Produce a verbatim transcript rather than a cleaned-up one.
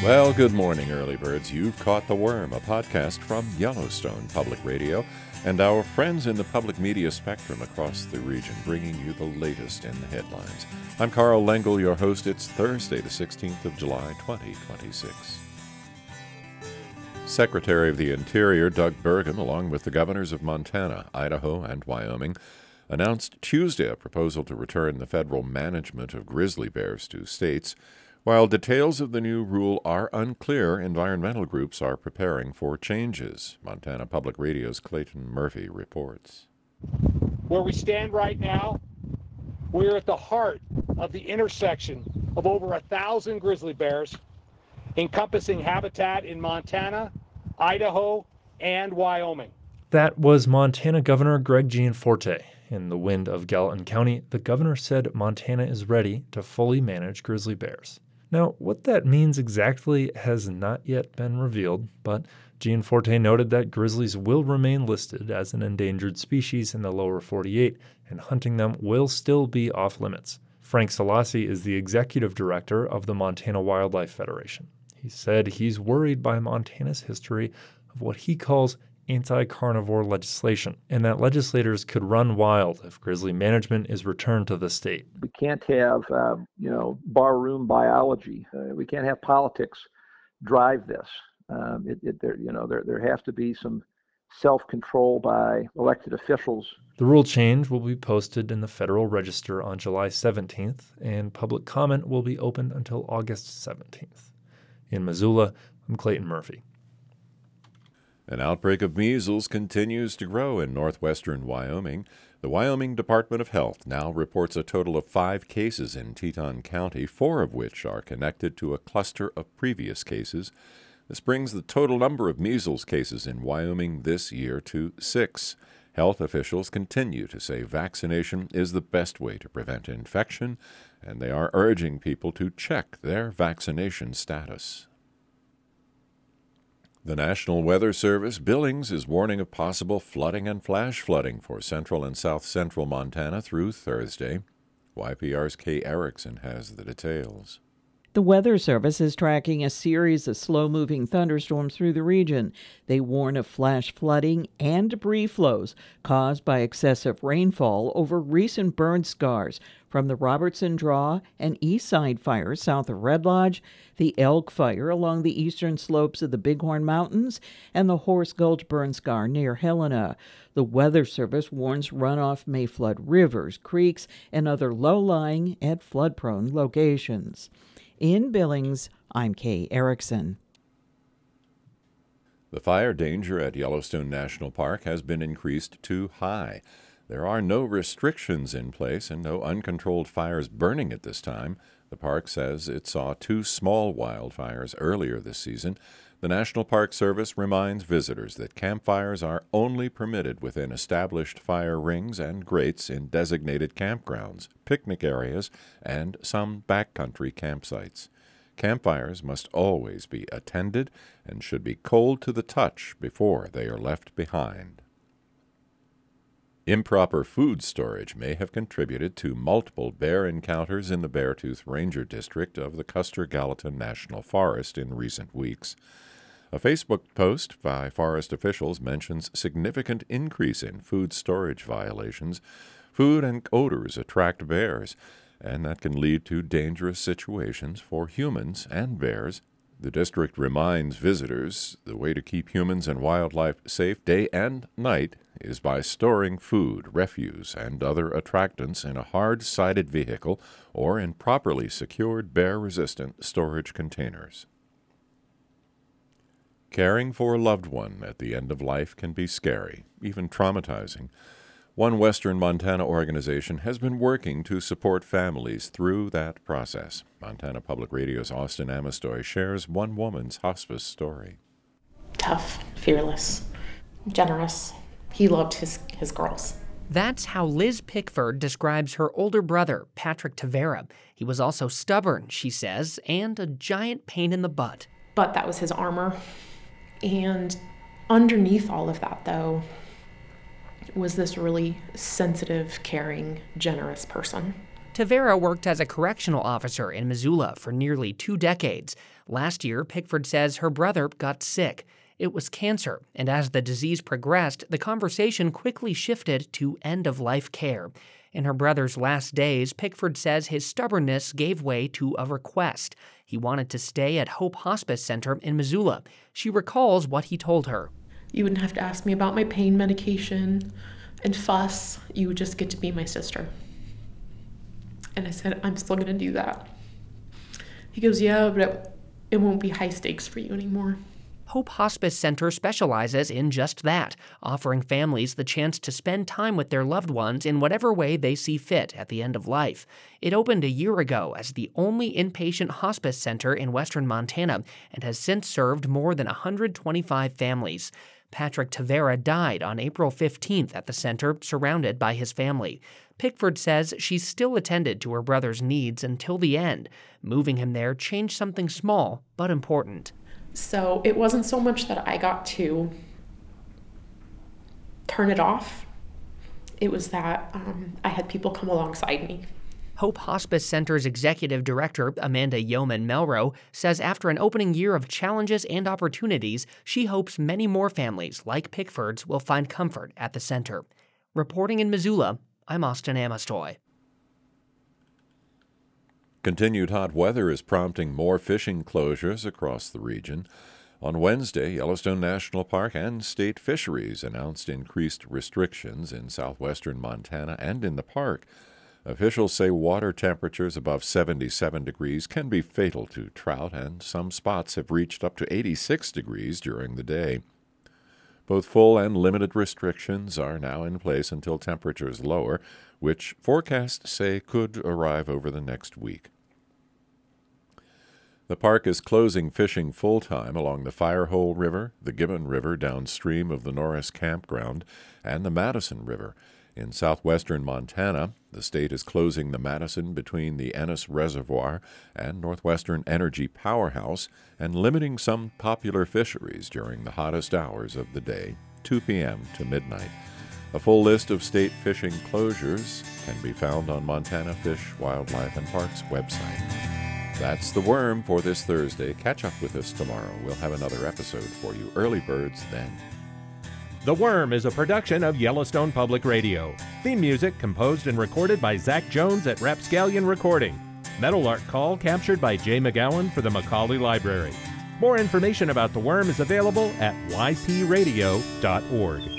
Well, good morning, early birds. You've caught the worm, a podcast from Yellowstone Public Radio and our friends in the public media spectrum across the region, bringing you the latest in the headlines. I'm Carl Lengel, your host. It's Thursday, the sixteenth of July, twenty twenty-six. Secretary of the Interior Doug Burgum, along with the governors of Montana, Idaho, and Wyoming, announced Tuesday a proposal to return the federal management of grizzly bears to states. While details of the new rule are unclear, environmental groups are preparing for changes. Montana Public Radio's Clayton Murphy reports. Where we stand right now, we're at the heart of the intersection of over a thousand grizzly bears, encompassing habitat in Montana, Idaho, and Wyoming. That was Montana Governor Greg Gianforte. In the wind of Gallatin County, the governor said Montana is ready to fully manage grizzly bears. Now, what that means exactly has not yet been revealed, but Gianforte noted that grizzlies will remain listed as an endangered species in the lower forty-eight, and hunting them will still be off limits. Frank Selassie is the executive director of the Montana Wildlife Federation. He said he's worried by Montana's history of what he calls anti-carnivore legislation, and that legislators could run wild if grizzly management is returned to the state. We can't have, uh, you know, barroom biology. Uh, we can't have politics drive this. Um, it, it, there, you know, there there has to be some self-control by elected officials. The rule change will be posted in the Federal Register on July seventeenth, and public comment will be open until August seventeenth. In Missoula, I'm Clayton Murphy. An outbreak of measles continues to grow in northwestern Wyoming. The Wyoming Department of Health now reports a total of five cases in Teton County, four of which are connected to a cluster of previous cases. This brings the total number of measles cases in Wyoming this year to six. Health officials continue to say vaccination is the best way to prevent infection, and they are urging people to check their vaccination status. The National Weather Service, Billings, is warning of possible flooding and flash flooding for central and south-central Montana through Thursday. Y P R's Kay Erickson has the details. The Weather Service is tracking a series of slow-moving thunderstorms through the region. They warn of flash flooding and debris flows caused by excessive rainfall over recent burn scars from the Robertson Draw and East Side fires south of Red Lodge, the Elk Fire along the eastern slopes of the Bighorn Mountains, and the Horse Gulch burn scar near Helena. The Weather Service warns runoff may flood rivers, creeks, and other low-lying and flood-prone locations. In Billings, I'm Kay Erickson. The fire danger at Yellowstone National Park has been increased to high. There are no restrictions in place and no uncontrolled fires burning at this time. The park says it saw two small wildfires earlier this season. The National Park Service reminds visitors that campfires are only permitted within established fire rings and grates in designated campgrounds, picnic areas, and some backcountry campsites. Campfires must always be attended and should be cold to the touch before they are left behind. Improper food storage may have contributed to multiple bear encounters in the Beartooth Ranger District of the Custer-Gallatin National Forest in recent weeks. A Facebook post by forest officials mentions significant increase in food storage violations. Food and odors attract bears, and that can lead to dangerous situations for humans and bears. The district reminds visitors the way to keep humans and wildlife safe day and night is by storing food, refuse, and other attractants in a hard-sided vehicle or in properly secured bear-resistant storage containers. Caring for a loved one at the end of life can be scary, even traumatizing. One Western Montana organization has been working to support families through that process. Montana Public Radio's Austin Amestoy shares one woman's hospice story. Tough, fearless, generous. He loved his, his girls. That's how Liz Pickford describes her older brother, Patrick Tavera. He was also stubborn, she says, and a giant pain in the butt. But that was his armor. And underneath all of that, though, was this really sensitive, caring, generous person. Tavera worked as a correctional officer in Missoula for nearly two decades. Last year, Pickford says her brother got sick. It was cancer, and as the disease progressed, the conversation quickly shifted to end-of-life care. In her brother's last days, Pickford says his stubbornness gave way to a request. He wanted to stay at Hope Hospice Center in Missoula. She recalls what he told her. You wouldn't have to ask me about my pain medication and fuss. You would just get to be my sister. And I said, I'm still going to do that. He goes, yeah, but it, it won't be high stakes for you anymore. Hope Hospice Center specializes in just that, offering families the chance to spend time with their loved ones in whatever way they see fit at the end of life. It opened a year ago as the only inpatient hospice center in western Montana and has since served more than one hundred twenty-five families. Patrick Tavera died on April fifteenth at the center, surrounded by his family. Pickford says she still attended to her brother's needs until the end. Moving him there changed something small but important. So it wasn't so much that I got to turn it off. It was that um, I had people come alongside me. Hope Hospice Center's executive director, Amanda Yeoman Melro, says after an opening year of challenges and opportunities, she hopes many more families like Pickford's will find comfort at the center. Reporting in Missoula, I'm Austin Amestoy. Continued hot weather is prompting more fishing closures across the region. On Wednesday, Yellowstone National Park and state fisheries announced increased restrictions in southwestern Montana and in the park. Officials say water temperatures above seventy-seven degrees can be fatal to trout, and some spots have reached up to eighty-six degrees during the day. Both full and limited restrictions are now in place until temperatures lower, which forecasts say could arrive over the next week. The park is closing fishing full-time along the Firehole River, the Gibbon River downstream of the Norris Campground, and the Madison River. In southwestern Montana, the state is closing the Madison between the Ennis Reservoir and Northwestern Energy Powerhouse and limiting some popular fisheries during the hottest hours of the day, two p.m. to midnight. A full list of state fishing closures can be found on Montana Fish, Wildlife, and Parks website. That's The Worm for this Thursday. Catch up with us tomorrow. We'll have another episode for you. Early birds then. The Worm is a production of Yellowstone Public Radio. Theme music composed and recorded by Zach Jones at Rapscallion Recording. Metal art call captured by Jay McGowan for the Macaulay Library. More information about The Worm is available at y p radio dot org.